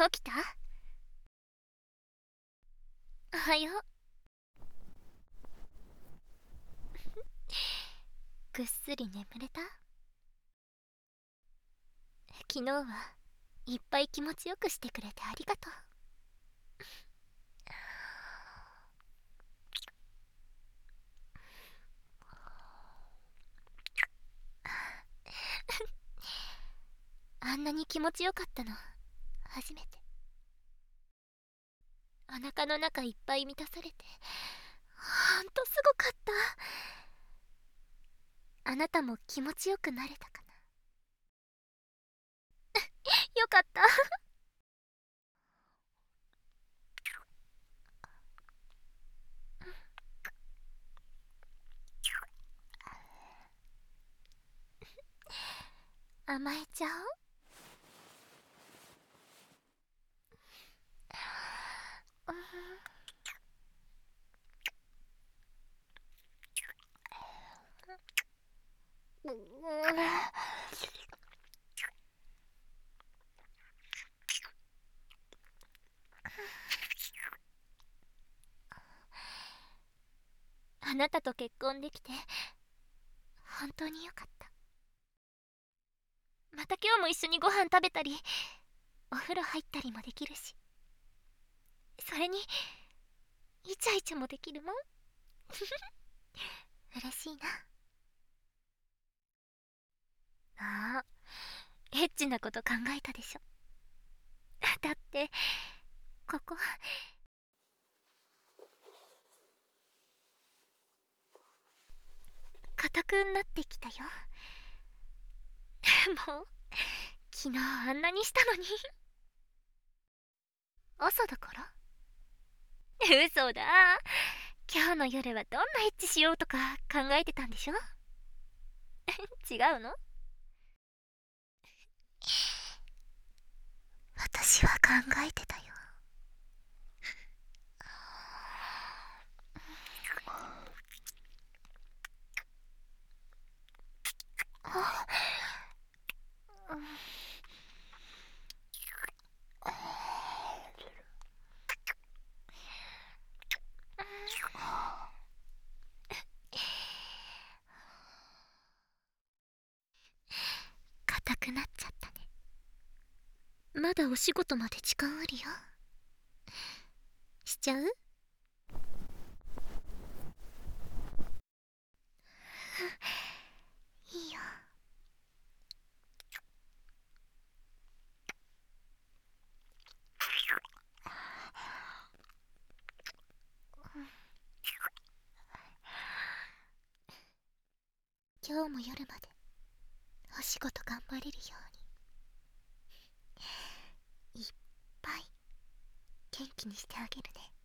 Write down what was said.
起きた？おはよう。ぐっすり眠れた？昨日はいっぱい気持ちよくしてくれてありがとう。あんなに気持ちよかったの初めて。お腹の中いっぱい満たされてほんとすごかった。あなたも気持ちよくなれたかな？よかった。甘えちゃおう。あなたと結婚できて本当によかった。また今日も一緒にご飯食べたりお風呂入ったりもできるし、それにイチャイチャもできるもん。嬉しいな。ああ、エッチなこと考えたでしょ。だってここ硬くなってきたよ。もう昨日あんなにしたのに。朝だから？嘘だ。今日の夜はどんなエッチしようとか考えてたんでしょ？違うの？私は考えてたよ。硬くなっちゃったね。まだお仕事まで時間あるよ。しちゃう？いいよ。今日も夜までお仕事頑張れるようにいっぱい元気にしてあげるね。